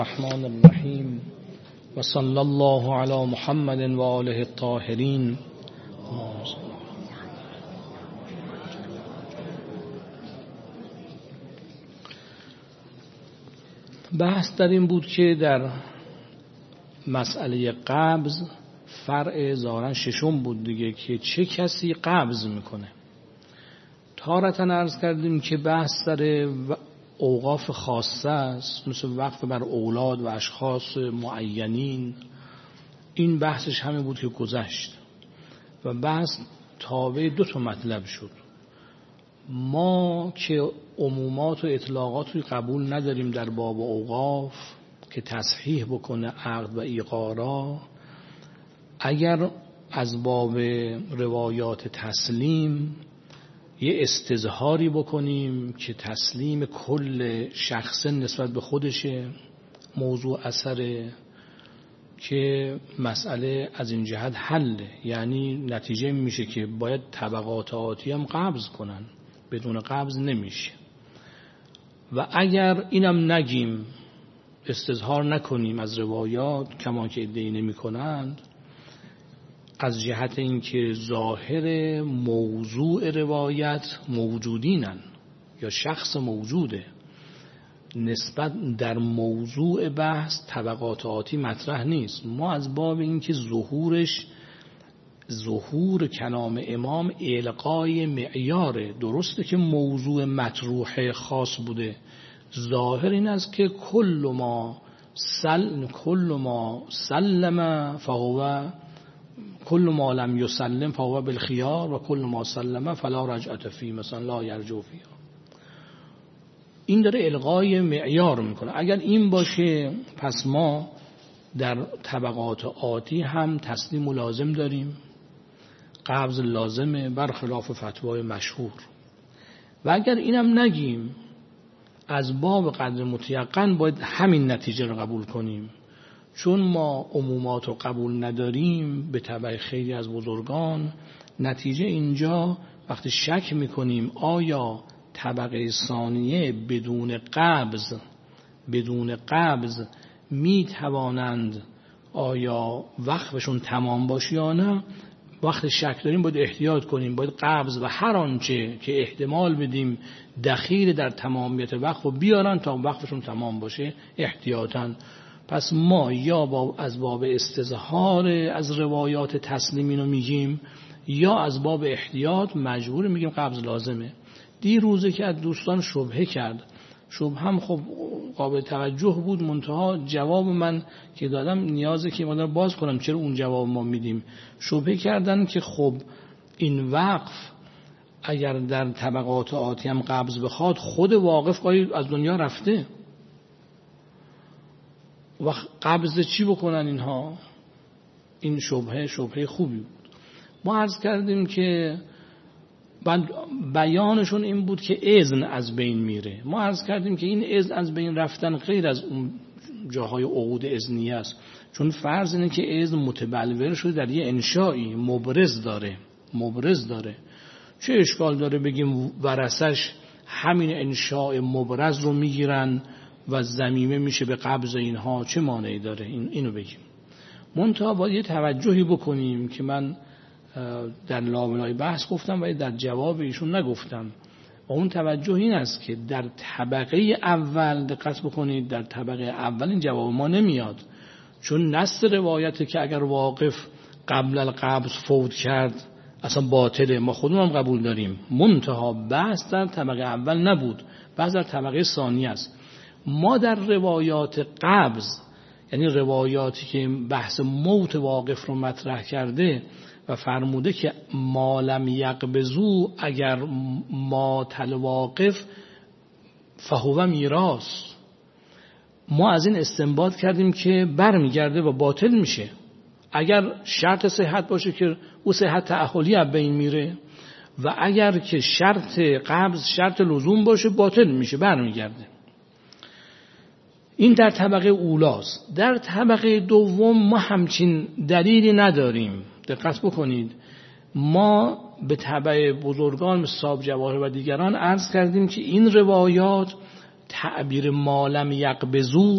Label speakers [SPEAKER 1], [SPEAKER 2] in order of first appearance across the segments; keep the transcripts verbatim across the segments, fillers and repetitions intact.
[SPEAKER 1] الرحمن الرحیم و صلی الله علی محمد و آله الطاهرین. بحث در این بود که در مسئله قبض فرع ظاهرا ششم بود دیگه، که چه کسی قبض میکنه. تارةً عرض کردیم که بحث در اوقاف خاصه است، مثل وقف بر اولاد و اشخاص معینین. این بحثش همین بود که گذشت و بحث تابع دو تا مطلب شد. ما که عمومات و اطلاقات رو قبول نداریم در باب اوقاف که تصحیح بکنه عقد و ایقارا، اگر از باب روایات تسلیم یه استظهاری بکنیم که تسلیم کل شخص نسبت به خودشه، موضوع اثره، که مسئله از این جهت حله. یعنی نتیجه میشه که باید طبقات آتی هم قبض کنن، بدون قبض نمیشه. و اگر اینم نگیم، استظهار نکنیم از روایات کما که ادعی نمی کنند، از جهت اینکه ظاهر موضوع روایت موجودینن یا شخص موجوده، نسبت در موضوع بحث طبقات آتی مطرح نیست. ما از باب اینکه ظهورش ظهور کلام امام القای معیاره. درسته که موضوع مطروح خاص بوده، ظاهر این است که کل ما سل کل ما سلم فهو کل ما لم یسلم فهو بالخیار و کل ما سلم فلا رجعت فی، مثلا لا یرجو فی. این داره الغای معیار میکنه. اگر این باشه پس ما در طبقات آتی هم تسلیم و لازم داریم، قبض لازمه برخلاف فتوای مشهور. و اگر اینم نگیم، از باب قدر متیقن باید همین نتیجه رو قبول کنیم، چون ما عمومات رو قبول نداریم به تبع خیلی از بزرگان. نتیجه اینجا وقتی شک میکنیم آیا طبقه ثانیه بدون قبض بدون قبض میتوانند آیا وقفشون تمام باشه یا نه، وقتی شک داریم باید احتیاط کنیم، باید قبض و هر آنچه که احتمال بدیم دخیل در تمامیت وقف رو بیارن تا وقفشون تمام باشه احتیاطاً. پس ما یا با از باب استظهار از روایات تسلیمین رو میگیم، یا از باب احتیاط مجبور میگیم قبض لازمه. دیروزه که از دوستان شبهه کرد، شبه هم خب قابل توجه بود، منتها جواب من که دادم نیازه که ما باز کنم چرا اون جواب ما میدیم. شبهه کردن که خب این وقف اگر در طبقات آتی هم قبض بخواد، خود واقف قاید از دنیا رفته و قبض چی بکنن اینها؟ این شبهه شبهه خوبی بود. ما عرض کردیم که بیانشون این بود که اذن از بین میره. ما عرض کردیم که این اذن از بین رفتن غیر از اون جاهای عقود اذنیه است، چون فرض اینه که اذن متبلور شده در یه انشایی مبرز داره مبرز داره چه اشکال داره بگیم ورثش همین انشاء مبرز رو میگیرن و ضمیمه میشه به قبض اینها، چه مانعی داره؟ این اینو بگیم. منتها باید یه توجهی بکنیم که من در لابلای بحث گفتم و در جواب ایشون نگفتم، و اون توجه این است که در طبقه اول دقت بکنید، در طبقه اول این جواب ما نمیاد، چون نص روایته که اگر واقف قبل القبض فوت کرد اصلا باطله، ما خودمون هم قبول داریم. منتها بحث در طبقه اول نبود، بحث در طبقه ثانی است. ما در روایات قبض، یعنی روایاتی که بحث موت واقف رو مطرح کرده و فرموده که ما لم یقبضو، اگر مات الواقف فهو میراث، ما از این استنباط کردیم که برمیگرده و باطل میشه. اگر شرط صحت باشه که او صحت تأهلی از بین میره، و اگر که شرط قبض شرط لزوم باشه باطل میشه، برمیگرده. این در طبقه اولاست. در طبقه دوم ما همچین دلیلی نداریم. دقت بکنید، ما به تبع بزرگان مثل صاحب جواهر و دیگران عرض کردیم که این روایات تعبیر ما لم یقبضو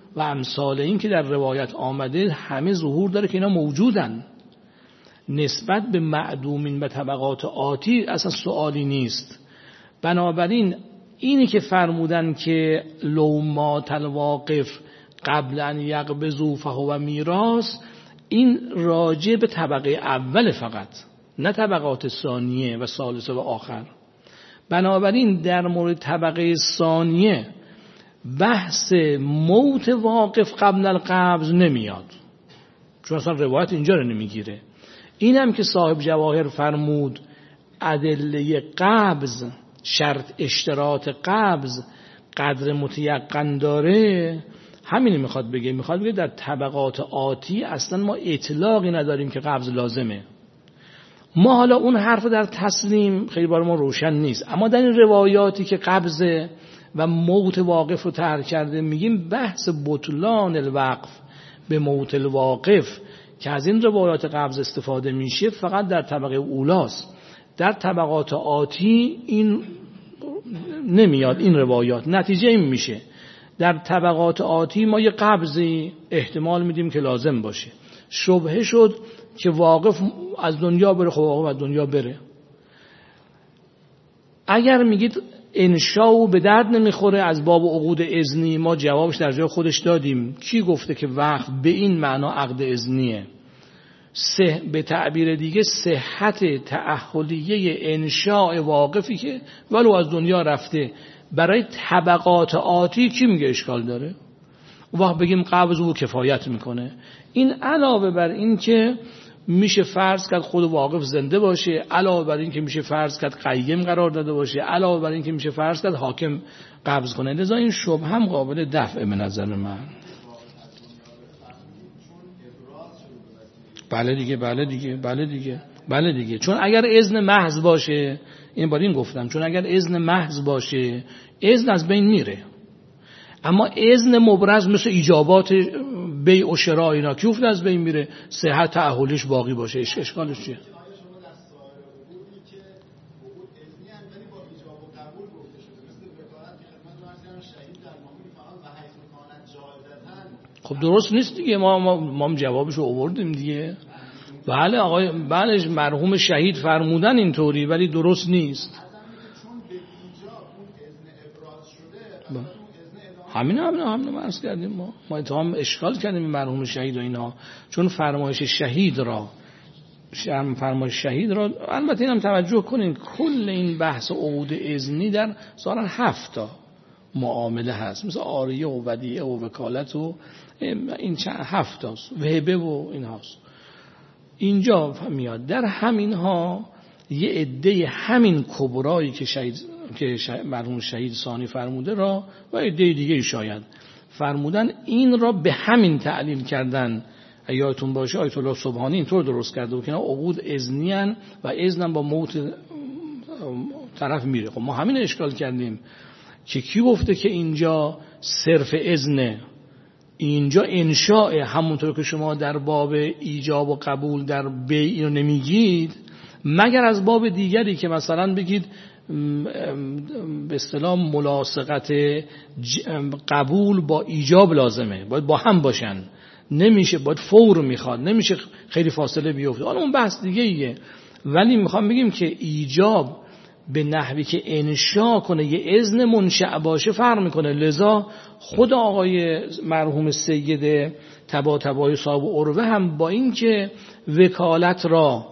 [SPEAKER 1] و امثال این که در روایت آمده همه ظهور داره که اینا موجودن. نسبت به معدومین و طبقات آتی اصلا سوالی نیست. بنابراین اینی که فرمودن که لو مات الواقف قبل ان یقبضوا فهو میراث، این راجع به طبقه اول فقط، نه طبقات ثانیه و ثالثه و آخر. بنابراین در مورد طبقه ثانیه بحث موت واقف قبل القبض نمیاد، چون اصلا روایت اینجا رو نمیگیره. این هم که صاحب جواهر فرمود ادله قبض، شرط اشتراط قبض قدر متیقن داره، همین میخواد بگه. میخواد بگه در طبقات آتی اصلا ما اطلاقی نداریم که قبض لازمه. ما حالا اون حرف در تسلیم خیلی بار ما روشن نیست، اما در این روایاتی که قبض و موت واقف رو طرح کرده میگیم بحث بطلان الوقف به موت الواقف که از این روایات قبض استفاده میشه فقط در طبقه اولاست. در طبقات آتی این نمیاد این روایات. نتیجه این میشه در طبقات آتی ما یه قبضی احتمال میدیم که لازم باشه. شبهه شد که واقف از دنیا بره، خب واقف از دنیا بره. اگر میگید انشاء به درد نمیخوره از باب عقود اذنی، ما جوابش در جای خودش دادیم. کی گفته که وقف به این معنا عقد اذنیه؟ سه به تعبیر دیگه صحت تأهلیه انشاء واقفی که ولو از دنیا رفته برای طبقات آتی کی میگه اشکال داره؟ وقت بگیم قبض او کفایت میکنه. این علاوه بر این که میشه فرض کرد خود واقف زنده باشه، علاوه بر این که میشه فرض کرد قیم قرار داده باشه، علاوه بر این که میشه فرض کرد حاکم قبض کنه. لذا این شبهه هم قابل دفع به نظر من. بله دیگه بله دیگه بله دیگه بله دیگه چون اگر اذن محض باشه، این بار این گفتم، چون اگر اذن محض باشه اذن از بین میره. اما اذن مبرز مثل ایجابات بیع و شراء اینا که افت از بین میره، صحت تعهلش باقی باشه. اشکالش چیه؟ خب درست نیست دیگه. ما ما, ما جوابشو آوردیم دیگه. بله آقای بله مرحوم شهید فرمودن اینطوری، ولی درست نیست. همین همین همین عرض کردیم. ما ما اتهام اشکال کردیم مرحوم شهید و اینا، چون فرمایش شهید را شرم فرمایش شهید را البته اینم توجه کنین کل این بحث عقود اذنی در ظاهرا هفت تا معامله هست، مثل عاریه و ودیعه و وکالت و این چند هفت تاست، وهبه و این هاست. اینجا میاد در همین ها یه عده همین کبرایی که شهید که مرحوم شهید ثانی فرموده را و عده دیگه شاید فرمودن این را به همین تعلیل کردن. یادتون باشه آیت الله سبحانی اینطور درست کرده و که عقود اذنی ان و اذن با موت طرف میره. خب ما همین اشکال کردیم که کی گفته که اینجا صرف اذن، اینجا انشاء، همونطور که شما در باب ایجاب و قبول در بیع اینو نمیگید مگر از باب دیگری که مثلا بگید به اصطلاح ملاصقت قبول با ایجاب لازمه، باید با هم باشن، نمیشه باید فور میخواد، نمیشه خیلی فاصله بیفته، حالا اون بحث دیگه ایه. ولی میخوام بگیم که ایجاب به نحوی که انشاء کنه یه اذن منشأ باشه فرق میکنه. لذا خود آقای مرحوم سید طباطبایی صاحب عروه هم با این که وکالت را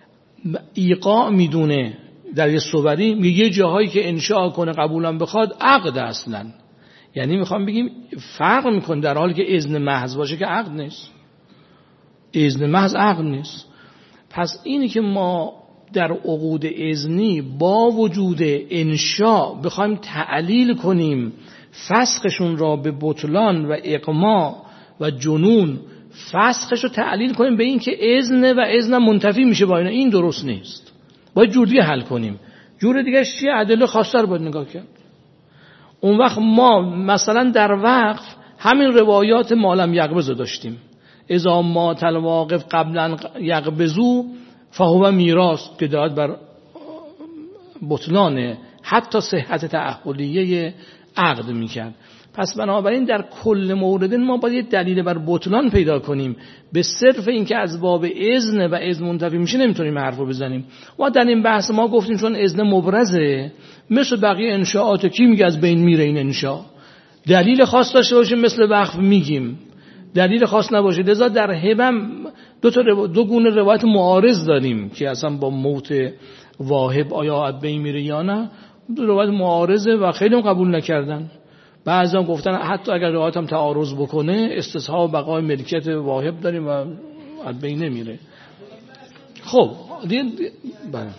[SPEAKER 1] ایقاع میدونه در یه صوری، میگه جاهایی که انشاء کنه قبولم بخواد عقد اصلا، یعنی میخوام بگیم فرق میکنه، در حالی که اذن محض باشه که عقد نیست، اذن محض عقد نیست. پس اینی که ما در عقود اذنی با وجود انشاء بخوایم تعلیل کنیم فسخشون را به بطلان و اقماع و جنون، فسخش رو تعلیل کنیم به این که اذن و اذن منتفی میشه با اینا، این درست نیست. باید جور دیگه حل کنیم. جور دیگه چیه؟ ادله خاصه رو باید نگاه کرد. اون وقت ما مثلا در وقف همین روایات مالم یقبض داشتیم، اذا مات الواقف قبلا یقبضو فهو میراث، که داد بر بطلان حتی صحت تأهلیه عقد میکرد. پس بنابراین در کل مورد ما باید یه دلیل بر بطلان پیدا کنیم. به صرف این که از باب اذن و اذن منتفی میشه نمیتونیم حرف رو بزنیم. و در این بحث ما گفتیم چون اذن مبرزه، مثل بقیه انشاءات کی میگه از بین میره این انشاء؟ دلیل خاص داشته باشیم مثل وقف میگیم، دلیل خاص نباشه. لذا در هبم دو تا رو... دو گونه روایت معارض داریم که اصلا با موت واهب آیا از بین میره یا نه. دو روایت معارضه و خیلی هم قبول نکردن. بعضی هم گفتن حتی اگر روایت هم تعارض بکنه استصحاب بقای ملکیت واهب داریم و از بین نمیره. خب دیگه بله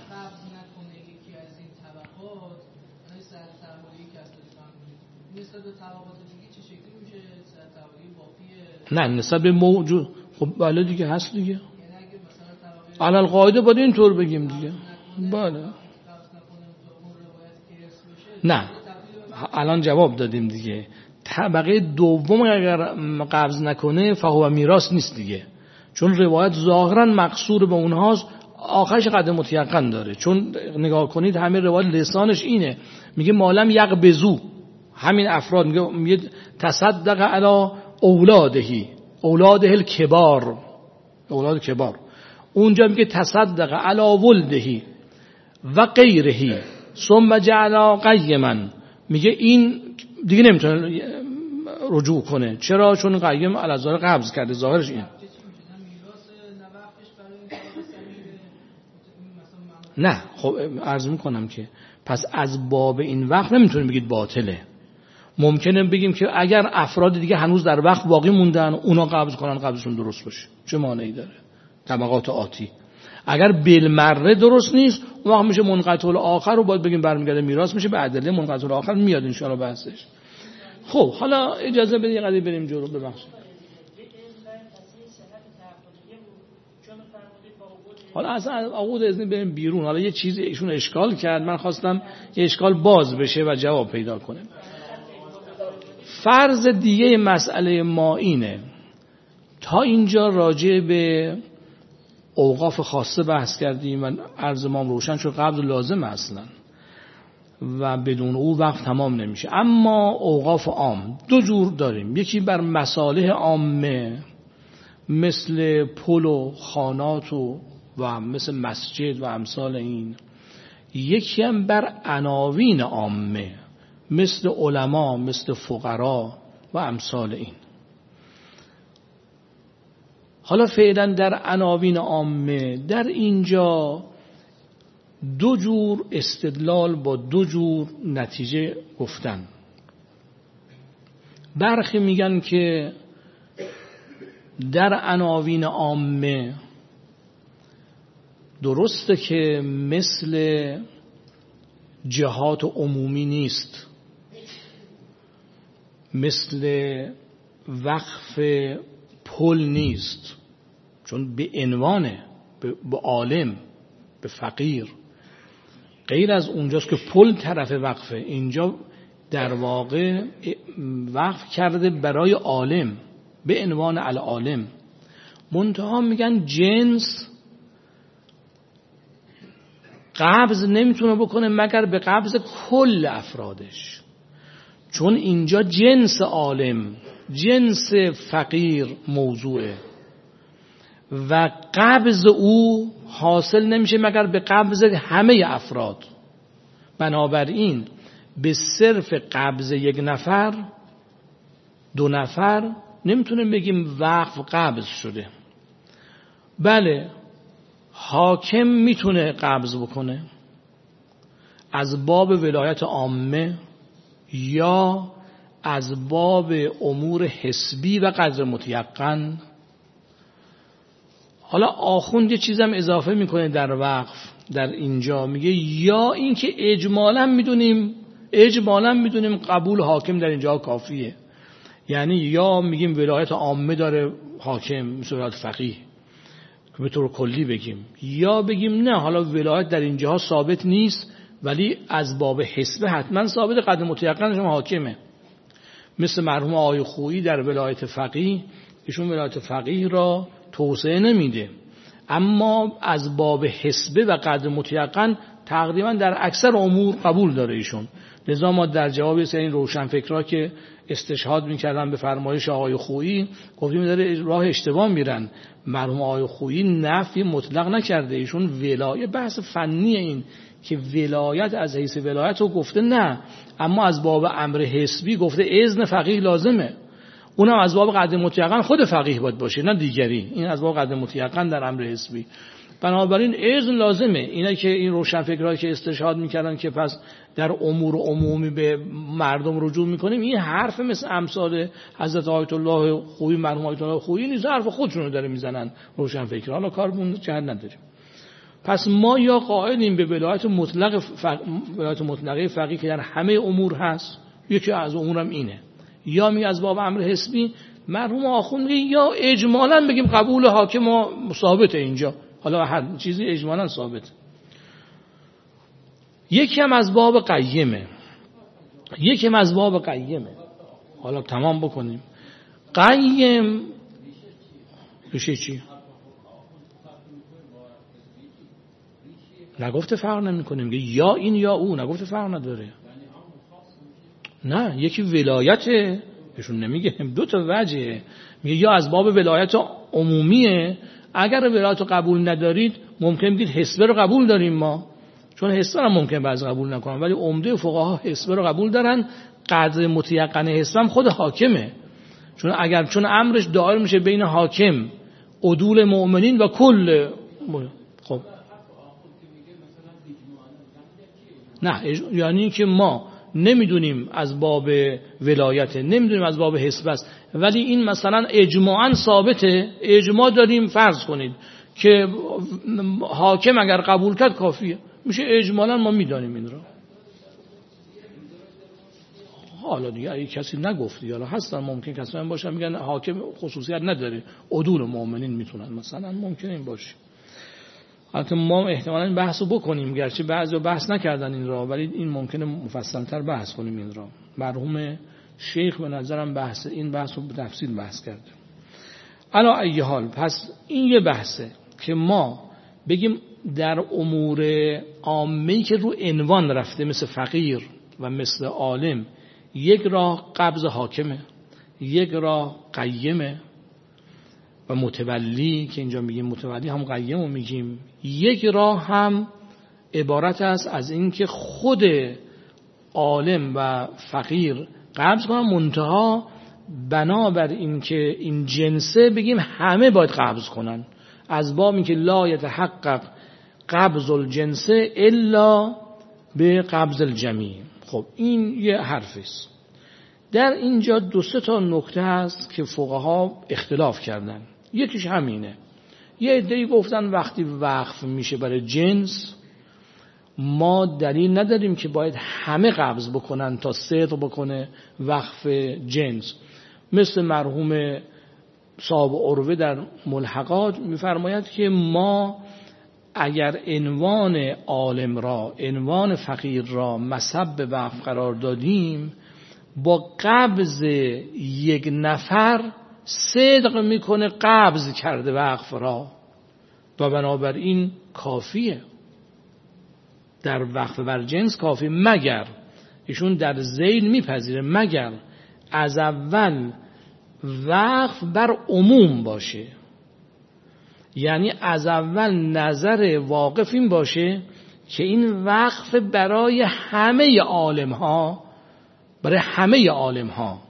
[SPEAKER 1] نه نسبت به موجود. خب بله دیگه هست دیگه، علل قاعده باید اینطور بگیم دیگه. بله نه الان جواب دادیم دیگه. طبقه دوم اگر قبض نکنه فهو میراث نیست دیگه، چون روایت ظاهرا مقصور به اونهاست، آخرش قدر متیقن داره. چون نگاه کنید همه روایت لسانش اینه، میگه مالم یقبضو، همین افراد میگه, میگه تصدق علی اولادهی اولاده الکبار، اولاد کبار. اونجا میگه تصدق علی ولدهی و غیرهی ثم جعل قیما، میگه این دیگه نمیتونه رجوع کنه. چرا؟ چون قیم الازار قبض کرده، ظاهرش این. نه خب عرض میکنم که پس از باب این وقت نمیتونیم بگید باطله. ممکنه بگیم که اگر افراد دیگه هنوز در وقت باقی موندن اونا قبض کنن، قبضشون درست باشه، چه مانعی داره؟ طبقات آتی. اگر بالمره درست نیست اون وقت میشه منقطع الاخر رو باید بگیم برمیگرده میراث میشه. به ادله منقطع الاخر میاد ان شاء الله بحثش. خب حالا اجازه بدید قضیه بریم جلو. ببخشید حالا اصلا عقود اذن بریم بیرون. حالا یه چیزی ایشون اشکال کرد، من خواستم یه اشکال باز بشه و جواب پیدا کنه. فرض دیگه مسئله ما اینه، تا اینجا راجع به اوقاف خاصه بحث کردیم و عرض ما روشن شد قبض لازم اصلا و بدون او وقت تمام نمیشه. اما اوقاف عام دو جور داریم، یکی بر مصالح عامه مثل پل و خانات و و مثل مسجد و امثال این، یکی هم بر عناوین عامه مثل علما، مثل فقرا و امثال این. حالا فعلا در عناوین عامه در اینجا دو جور استدلال با دو جور نتیجه گفتن. برخی میگن که در عناوین عامه درسته که مثل جهات عمومی نیست، مثل وقف پل نیست، چون به عنوانه به عالم، به فقیر. غیر از اونجاست که پل طرف وقفه، اینجا در واقع وقف کرده برای عالم به عنوان العالم. منتها میگن جنس قبض نمیتونه بکنه مگر به قبض کل افرادش، چون اینجا جنس عالم، جنس فقیر موضوعه و قبض او حاصل نمیشه مگر به قبض همه افراد. بنابراین به صرف قبض یک نفر، دو نفر نمیتونیم بگیم وقف قبض شده. بله حاکم میتونه قبض بکنه از باب ولایت عامه یا از باب امور حسبی و قدر متیقن. حالا آخوند یه چیزم اضافه میکنه در وقف در اینجا، میگه یا اینکه اجمالا میدونیم اجمالا میدونیم قبول حاکم در اینجا کافیه، یعنی یا میگیم ولایت عامه داره حاکم مثل ولایت فقیه که به طور کلی بگیم، یا بگیم نه حالا ولایت در اینجا ثابت نیست ولی از باب حسبه حتما ثابت، قدر متیقنش هم حاکمه. مثل مرحوم آقای خویی در ولایت فقیه، ایشون ولایت فقیه را توسعه نمیده اما از باب حسبه و قدر متیقن تقریبا در اکثر امور قبول داره ایشون. لذا ما در جواب این روشنفکرها که استشهاد میکردن به فرمایش آقای خویی گفتیم داره راه اشتباه میرن. مرحوم آقای خویی نفی مطلق نکرده، ایشون ولایت بحث فنی این که ولایت از حیث ولایت رو گفته نه، اما از باب امر حسبی گفته اذن فقیه لازمه، اونم از باب قدر متیقن خود فقیه باید باشه نه دیگری، این از باب قدر متیقن در امر حسبی. بنابراین اذن لازمه. اینا که این روشنفکرها که استشهاد میکردن که پس در امور عمومی به مردم رجوع میکنیم، این حرف مثل امثال حضرت آیت الله خویی، مرحوم آیت الله خویی نیست، حرف خودشون رو داره میزنن روشنفکرها. حالا کارمون جهت نداریم. پس ما یا قائلیم به ولایت مطلق فق... ولایت مطلقه فقیه که در همه امور هست، یکی از امورم اینه، یا می از باب امر حسبی مرحوم آخوند میگه یا اجمالاً بگیم قبول حاکم ثابته اینجا، حالا هر چیزی اجمالاً ثابته. یکی هم از باب قیمه، یکی هم از باب قیمه. حالا تمام بکنیم. قیم بشه چی؟ نگفته فرق نمی کنیم، یا این یا او، نگفته فرق نداره. نه، یکی ولایته، بهشون نمیگه، دو تا وجهه. میگه یا از باب ولایت عمومیه، اگر ولایت رو قبول ندارید ممکن بگید حسبه رو قبول داریم ما، چون حسبه رو ممکن بعضی قبول نکنن، ولی عمده فقها حسبه رو قبول دارن. قدر متیقن حسبه هم خود حاکمه، چون اگر چون امرش دائر میشه بین حاکم، عدول مؤمنین و کل. خب نه، یعنی که ما نمیدونیم از باب ولایت، نمیدونیم از باب حسب است، ولی این مثلا اجماعاً ثابته، اجماع داریم فرض کنید که حاکم اگر قبول کرد کافیه، میشه اجمالاً ما میدانیم این رو. حالا دیگه اگه کسی نگفتی، حالا هستن ممکن کسایی باشن میگن حاکم خصوصیت نداره، عدول مؤمنین میتونن مثلا، ممکن این باشه. البته ما احتمالاً این بحثو بکنیم، گرچه بعضی بحث نکردن این را، ولی این ممکنه مفصل‌تر بحث کنیم این را. مرحوم شیخ به نظرم بحث این بحثو به تفصیل بحث کرده. علی ای حال، پس این یه بحثه که ما بگیم در امور عامه‌ای که رو عنوان رفته مثل فقیر و مثل عالم، یک راه قبض حاکمه، یک راه قیمه و متولی که اینجا میگیم متولی هم قیم رو میگیم، یک راه هم عبارت است از این که خود عالم و فقیر قبض کنن، منتها بنابر این که این جنسه بگیم همه باید قبض کنن، از باب این که لا یتحقق قبض الجنسه الا به قبض الجمیع. خب این یه حرفی است. در اینجا دو سه تا نکته هست که فقها اختلاف کردن. یکیش همینه، یه عده‌ای گفتن وقتی وقف میشه برای جنس ما دلیل نداریم که باید همه قبض بکنن تا صدق بکنه وقف جنس. مثل مرحوم صاحب عروه در ملحقات میفرماید که ما اگر عنوان عالم را، عنوان فقیر را مصب وقف قرار دادیم، با قبض یک نفر صدق میکنه قبض کرده وقف را و بنابراین کافیه، در وقف بر جنس کافی، مگر ایشون در ذیل میپذیره مگر از اول وقف بر عموم باشه، یعنی از اول نظر واقف این باشه که این وقف برای همه عالم ها، برای همه عالم ها،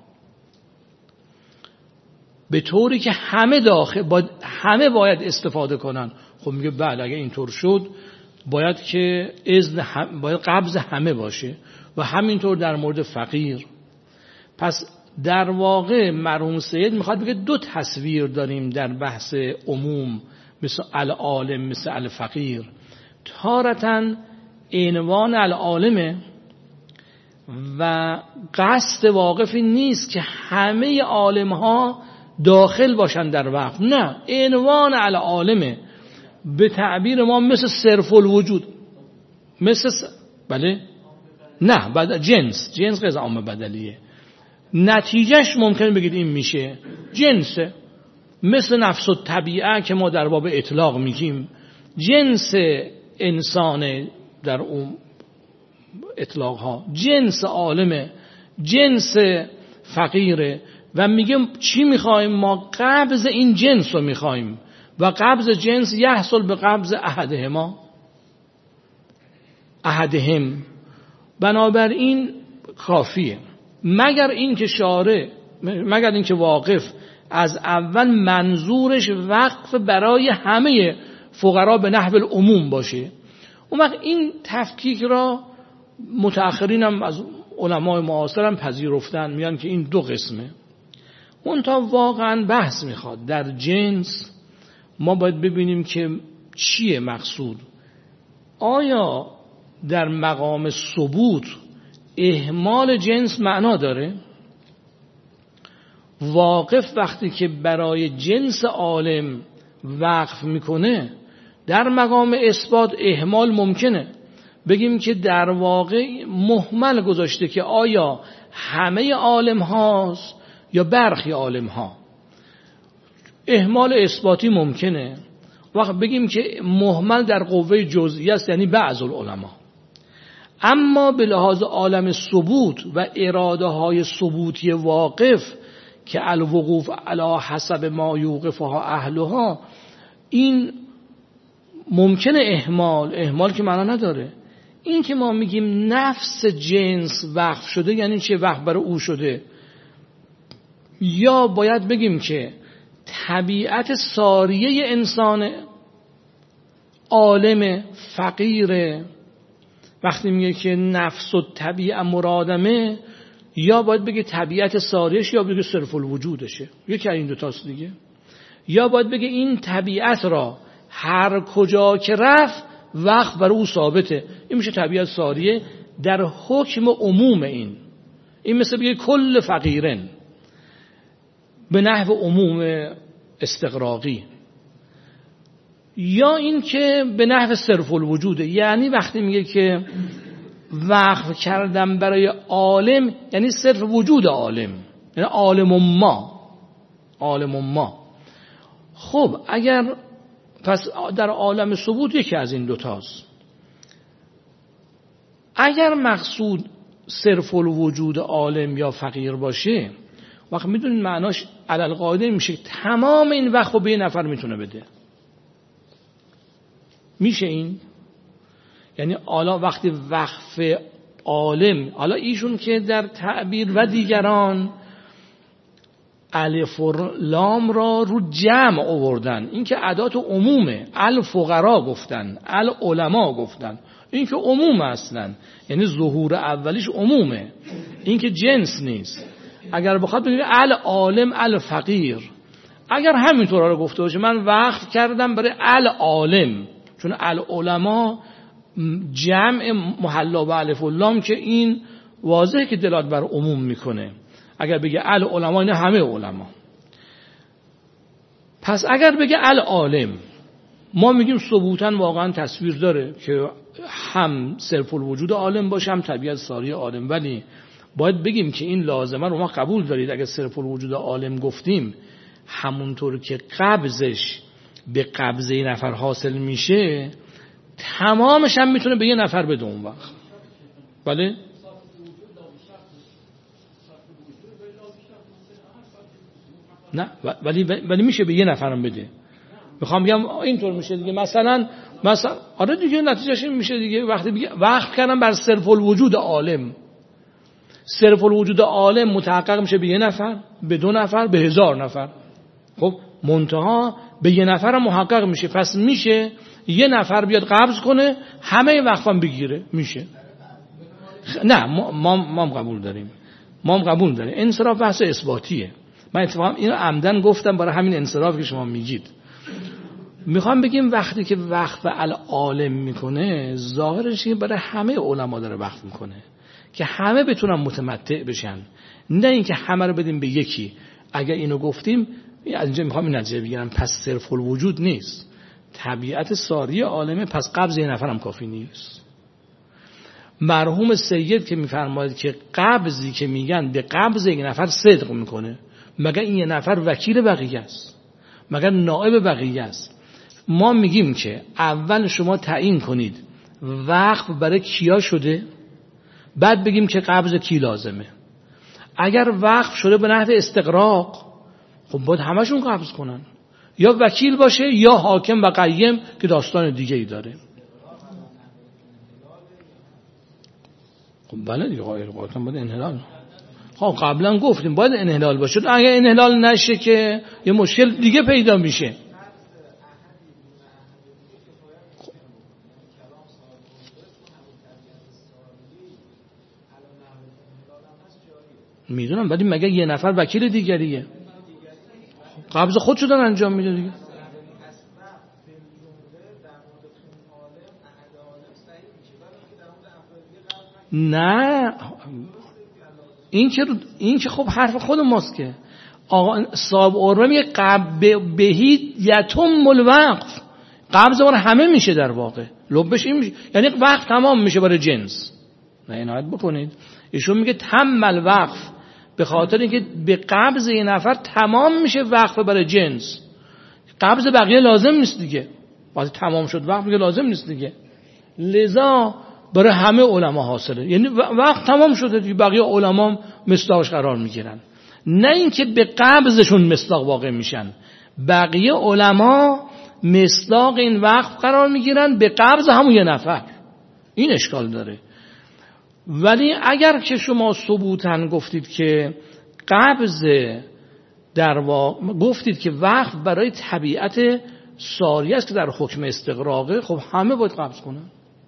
[SPEAKER 1] به طوری که همه داخل باید، همه باید استفاده کنن. خب میگه بله اگه اینطور شد باید که اذن هم، باید قبض همه باشه و همینطور در مورد فقیر. پس در واقع مرحوم سید میخواد بگه دو تصویر داریم در بحث عموم، مثل العالم مثل الفقیر. تارتاً عنوان العالمه و قصد واقفی نیست که همه عالم ها داخل باشن در وقف، نه، عنوان العالمه، به تعبیر ما مثل صرف الوجود، مثل س... بله نه بعد جنس جنس غیر عام بدلیه، نتیجهش ممکن بگید این میشه جنسه، مثل نفس و طبیعه که ما در باب اطلاق میگیم، جنس انسان در اون اطلاق ها، جنس عالمه، جنس فقیره و میگه چی میخوایم؟ ما قبض این جنس رو میخوایم و قبض جنس یحصل به قبض احدهما احدهم. بنابراین کافیه، مگر این که شارع، مگر این که واقف از اول منظورش وقف برای همه فقرا به نحو العموم باشه. اون وقت این تفکیک را متأخرین هم از علمای معاصر هم پذیرفتن، میگن که این دو قسمه. اون تا واقعا بحث میخواد در جنس ما باید ببینیم که چیه مقصود. آیا در مقام ثبوت اهمال جنس معنا داره؟ واقف وقتی که برای جنس عالم وقف میکنه در مقام اثبات اهمال ممکنه، بگیم که در واقع مهمل گذاشته که آیا همه عالم هاست یا برخی عالم ها. اهمال اثباتی ممکنه، وقت بگیم که مهمل در قوه جزئی است، یعنی بعض العلماء. اما به لحاظ عالم ثبوت و اراده های ثبوتی واقف که الوقوف علی حسب ما یوقفها اهلها، این ممکنه اهمال، اهمال که معنا نداره. این که ما میگیم نفس جنس وقف شده یعنی چه؟ وقف برای او شده. یا باید بگیم که طبیعت ساریه انسان عالم فقیره، وقتی میگه که نفس و طبیعت مرادمه، یا باید بگه طبیعت ساریش یا بگه صرف الوجودشه، یکی از این دو تاست دیگه. یا باید بگه این طبیعت را هر کجا که رفت وقت برای او ثابته، این میشه طبیعت ساریه در حکم عموم. این این مثل بگه کل فقیرن به نحو عموم استغراقی. یا این که به نحو صرف الوجوده، یعنی وقتی میگه که وقف کردم برای عالم یعنی صرف وجود عالم، یعنی عالم ما، عالم ما. خب اگر پس در عالم ثبوت یکی از این دوتاست. اگر مقصود صرف الوجود عالم یا فقیر باشه، وقت میدونید معناش علل قاعده میشه تمام این وقت رو به یه نفر میتونه بده. میشه این؟ یعنی حالا وقتی وقف عالم، حالا ایشون که در تعبیر و دیگران الف و لام را رو جمع آوردن، این که ادات عمومه، الفقرا گفتن، العلماء گفتن، این که عموم اصلا، یعنی ظهور اولیش عمومه، این که جنس نیست. اگر بخواد بگید العالم الفقیر، اگر همینطور رو گفته باشه من وقف کردم برای العالم، چون العلماء جمع محلا به الف و لام که این واضحه که دلالت بر عموم میکنه. اگر بگه العلماء نه همه علما. پس اگر بگه العالم، ما میگیم ثبوتاً واقعا تصویر داره که هم صرف الوجود عالم باشه هم طبیعت ساری عالم، ولی باید بگیم که این لازمه رو ما قبول دارید. اگر صرف الوجود عالم گفتیم همونطور که قبضش به قبضه یه نفر حاصل میشه، تمامش هم میتونه به یه نفر بده اون وقت. بله؟ نه ولی ولی میشه به یه نفرم بده. میخوام بگم اینطور میشه دیگه. مثلا مثلا آره دیگه نتیجهش این میشه دیگه. وقتی بگه وقت کردم بر صرف الوجود عالم، صرف الوجود عالم متحقق میشه به یه نفر، به دو نفر، به هزار نفر. خب منتها به یه نفر محقق میشه. پس میشه یه نفر بیاد قبض کنه همه وقفم بگیره، میشه. نه ما ما, ما قبول داریم، ما قبول داریم. انصراف بحث اثباتیه. من اتفاقا اینو عمدن گفتم برای همین انصراف که شما میگید. میخوام بگیم وقتی که وقف العالم میکنه ظاهرش اینه برای همه علما داره وقف میکنه که همه بتونن متمتع بشن، نه اینکه همه رو بدیم به یکی. اگر اینو گفتیم از اینجا میخوام این نتیجه بگیرم پس صرف الوجود نیست، طبیعت ساری عالمه، پس قبض یه نفر هم کافی نیست. مرحوم سید که میفرماید که قبضی که میگن به قبض یک نفر صدق میکنه، مگر این یه نفر وکیل بقیه است؟ مگر نائب بقیه است؟ ما میگیم که اول شما تعیین کنید وقف برای کیا شده، بعد بگیم که قبض کی لازمه. اگر وقف شده به نحو استقراق، خب باید همشون قبض کنن، یا وکیل باشه یا حاکم و قیم که داستان دیگه ای داره. خب بله دیگه، قاعدتا باید انحلال. خب قبلا گفتیم باید انحلال باشه، اگر انحلال نشه که یه مشکل دیگه پیدا میشه. میدونم، ولی مگه یه نفر وکیل دیگریه؟ قبض خودشو دارن انجام میده دیگه. نه این که این که خب حرف خود ماست که آقا صاحب عربه میگه قبض بهی یتم الوقف، قبض بار همه میشه در واقع، لبش این میشه، یعنی وقف تمام میشه برای جنس. نه عنایت بکنید، ایشون میگه تم الوقف، به خاطر اینکه به قبض یه نفر تمام میشه وقف برای جنس، قبض بقیه لازم نیست دیگه. وقتی تمام شد وقف دیگه لازم نیست دیگه، لذا برای همه علما حاصله، یعنی وقت تمام شده دیگه، بقیه علما مصداقش قرار میگیرن. نه اینکه به قبضشون مصداق واقع میشن، بقیه علما مصداق این وقف قرار میگیرن به قبض همون یه نفر. این اشکال داره. ولی اگر که شما ثبوتاً گفتید که قبض در واقع گفتید که وقف برای طبیعت ساری است که در حکم استقراقه، خب همه باید قبض کنن.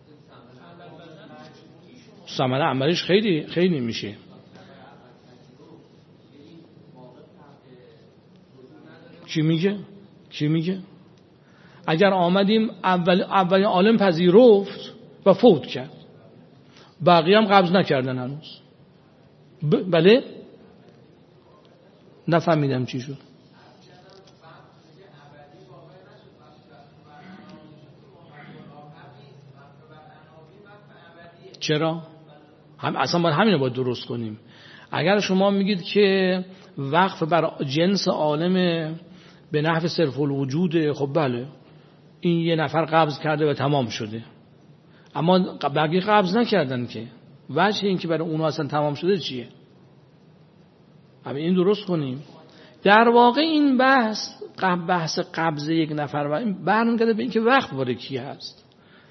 [SPEAKER 1] ثمره عملیش خیلی خیلی میشه. چی میگه؟ چی میگه؟ اگر آمدیم اول اولین عالم پذیرفت و فوت کرد، بقیه هم قبض نکردن هنوز. ب... بله؟ نفهمیدم چی شد. چرا؟ هم اصلا باید همین رو باید درست کنیم. اگر شما میگید که وقف بر جنس عالم به نحو صرف الوجود، خب بله این یه نفر قبض کرده و تمام شده، اما بقیه قبض نکردن که. وجه این که برای اونها اصلا تمام شده چیه؟ همین این درست کنیم. در واقع این بحث بحث قبض یک نفر و این برمیگرده به این که وقف برای کی هست.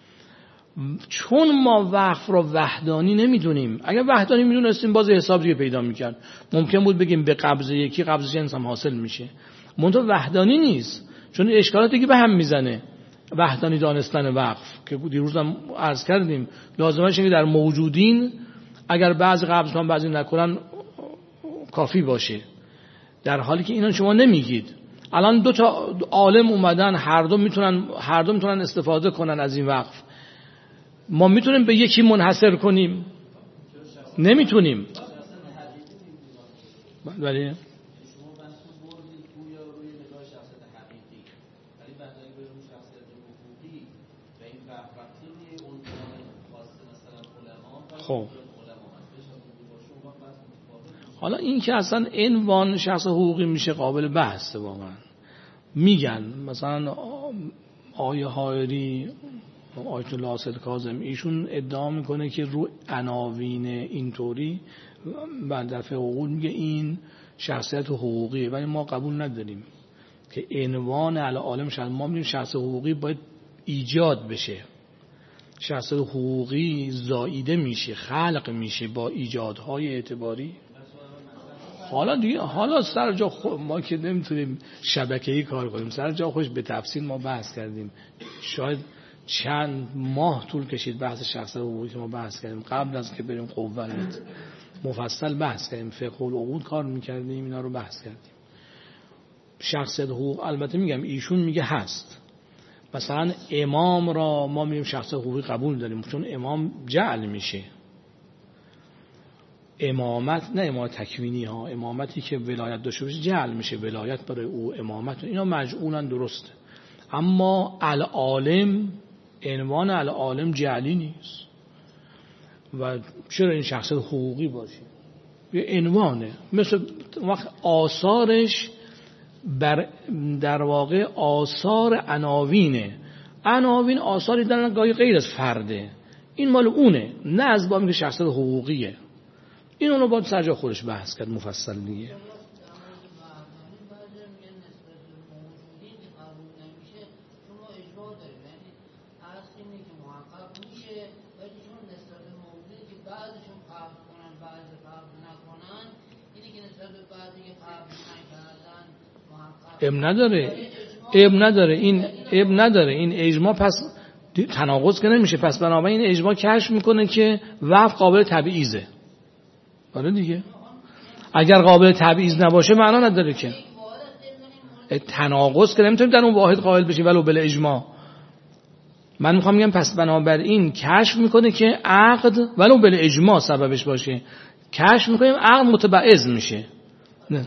[SPEAKER 1] چون ما وقف را وحدانی نمیدونیم، اگر وحدانی میدونستیم باز حساب دیگه پیدا میکرد، ممکن بود بگیم به قبض یکی قبض جنس هم حاصل میشه. منتها وحدانی نیست، چون اشکالات دیگه به هم میزنه. وحدانی دانستن وقف که دیروز هم عرض کردیم لازمش اینه که در موجودین اگر بعضی قبض کنن بعضی نکنن کافی باشه، در حالی که اینا شما نمیگید. الان دو تا عالم اومدن، هر دو میتونن هر دو میتونن استفاده کنن از این وقف. ما میتونیم به یکی منحصر کنیم؟ نمیتونیم. ولی خب حالا این که اصلا عنوان شخص حقوقی میشه قابل بحث. واقعا میگن مثلا آیه حائری، آیت الله حسین کاظم، ایشون ادعا میکنه که رو عناوین اینطوری بعد دفعه حقوق میگه این شخصیت حقوقیه، ولی ما قبول نداریم که عنوان علی عالم شد. ما میگیم شخص حقوقی باید ایجاد بشه، شخص حقوقی زاییده میشه، خلق میشه با ایجادهای اعتباری. حالا دیگه حالا سر جا خو... ما که نمیتونیم شبکه‌ای کار کنیم، سر جا خوش به تفصیل ما بحث کردیم، شاید چند ماه طول کشید بحث شخص حقوقی که ما بحث کردیم. قبل از که بریم قوت مفصل بحث کردیم، فقه العقود کار میکردیم، اینا رو بحث کردیم. شخصیت حقوق البته میگم ایشون میگه هست. مثلا امام را ما میگیم شخص حقوقی قبول داریم، چون امام جعل میشه. امامت نه امامت تکوینی ها، امامتی که ولایت داشته باشه جعل میشه، ولایت برای او امامت، اینا مجعولن، درسته. اما العالم، عنوان العالم جعلی نیست. و چرا این شخص حقوقی باشه؟ یه عنوانه، مثل وقت آثارش بر در واقع آثار عناوینه. عناوین آثاری دارن گاهی غیر از فرده، این مال اونه، نه از بابی که شخصیت حقوقیه. این اونو باید سر جا خودش بحث کرد مفصل دیگه. اب نداره اب نداره این اب نداره این اجماع پس تناقض که نمیشه. پس بنابراین این اجماع کشف میکنه که وقف قابل تبعیضه. آره دیگه، اگر قابل تبعیض نباشه معنا نداره که تناقض که نمیتونیم در اون واحد قائل بشیم ولو بل اجماع. من میخوام بگم پس بنابراین کشف میکنه که عقد ولو بل اجماع سببش باشه، کشف میکنیم عقد متبعض میشه. نه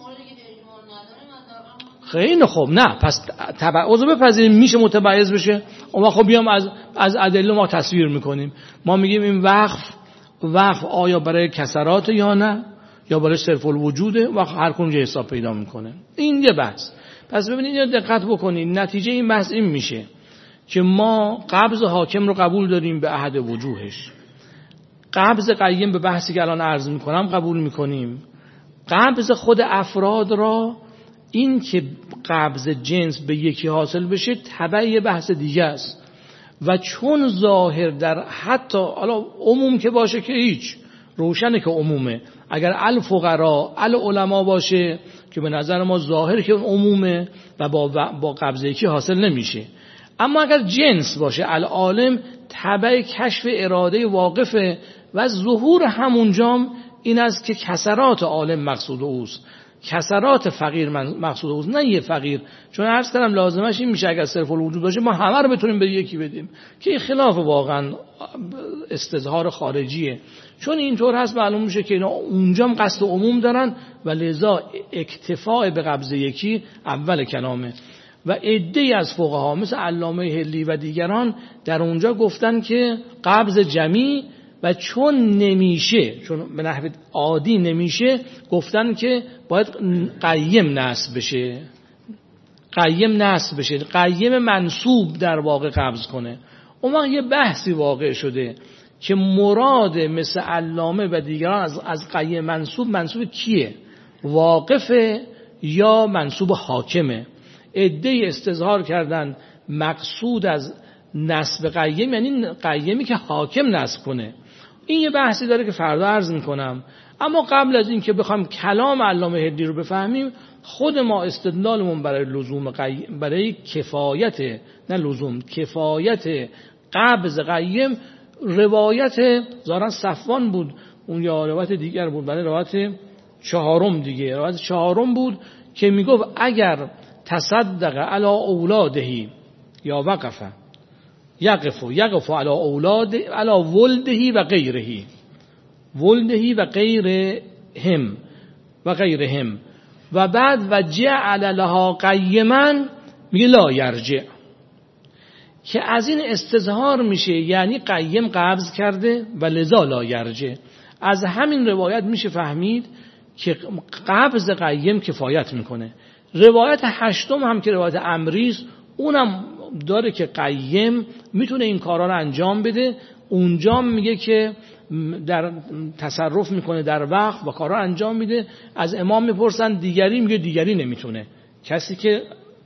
[SPEAKER 1] خیلی خوب، نه پس تبعض رو بپذیریم میشه متبعض بشه. اما خب بیام از از ادله ما تصویر میکنیم، ما میگیم این وقف وقف آیا برای کسرات یا نه، یا برای صرف الوجوده و هر کدوم حساب پیدا میکنه. این یه بحث. پس ببینید دقت بکنید، نتیجه این بحث این میشه که ما قبض حاکم رو قبول داریم به احد وجوهش، قبض قیم به بحثی که الان عرض میکنم قبول میکنیم، قبض خود افراد را، این که قبض جنس به یکی حاصل بشه تبع بحث دیگه است. و چون ظاهر در حتی حالا عموم که باشه که هیچ، روشنه که عمومه. اگر الفقراء العلماء باشه که به نظر ما ظاهر که عمومه و با با قبض یکی حاصل نمیشه. اما اگر جنس باشه العالم تبع کشف اراده واقفه و ظهور همونجام این است که کسرات عالم مقصود اوست، کسرات فقیر مقصود اوست، نه یه فقیر. چون عرض کردم لازمش این میشه اگر صرف الوجود باشه ما همه رو بتونیم به یکی بدیم که این خلاف واقعا استظهار خارجیه. چون اینطور هست معلوم میشه که اینا اونجام قصد عموم دارن و لذا اکتفاء به قبض یکی اول کلامه. و عده‌ای از فقها مثل علامه هلی و دیگران در اونجا گفتن که قبض جمی، و چون نمیشه، چون به نحو عادی نمیشه، گفتن که باید قیم نصب بشه، قیم نصب بشه، قیم منصوب در واقع قبض کنه. اما یه بحثی واقع شده که مراد مثل علامه و دیگران از از قیم منصوب منصوب کیه؟ واقفه یا منصوب حاکمه؟ عده‌ای استظهار کردن مقصود از نصب قیم یعنی قیمی که حاکم نصب کنه. این یه بحثی داره که فردا عرض میکنم. اما قبل از این که بخوام کلام علامه هدی رو بفهمیم، خود ما استدلالمون برای لزوم قیم، برای کفایت، نه لزوم، کفایت قبض قیم روایت ظاهرا صفوان بود، اون یا روایت دیگر بود، برای روایت چهارم دیگه، روایت چهارم بود که میگفت اگر تصدق علی اولادهی یا وقفه یقفو یقفو علی اولاد علی ولدهی و غیرهی ولدهی و غیرهم و غیرهم و بعد و جعل لها قیما میگه لا یرجع، که از این استظهار میشه یعنی قیم قبض کرده و لذا لا یرجع. از همین روایت میشه فهمید که قبض قیم کفایت میکنه. روایت هشتم هم که روایت امریست، اونم داره که قیم میتونه این کارا رو انجام بده. اونجا میگه که در تصرف میکنه در وقت و کارا انجام میده. از امام میپرسن دیگری، میگه دیگری نمیتونه، کسی که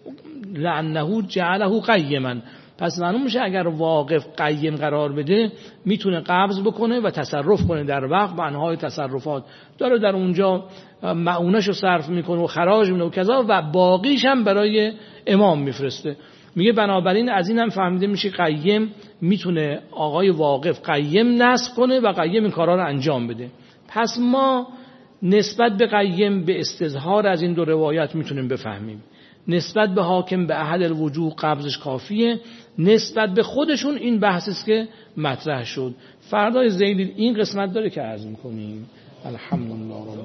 [SPEAKER 1] لعنه جعله قیما. پس معلوم میشه اگر واقف قیم قرار بده میتونه قبض بکنه و تصرف کنه در وقت و انواع تصرفات داره، در اونجا معونش رو صرف میکنه و خراج میکنه و کذا و باقیش هم برای امام میفرسته. میگه بنابراین از این هم فهمیده میشه قیم میتونه آقای واقف قیم نصب کنه و قیم این کارا رو انجام بده. پس ما نسبت به قیم به استظهار از این دو روایت میتونیم بفهمیم. نسبت به حاکم به احد الوجوه قبضش کافیه. نسبت به خودشون این بحثی است که مطرح شد. فردای ذیل این قسمت داره که عرض میکنیم. الحمدلله.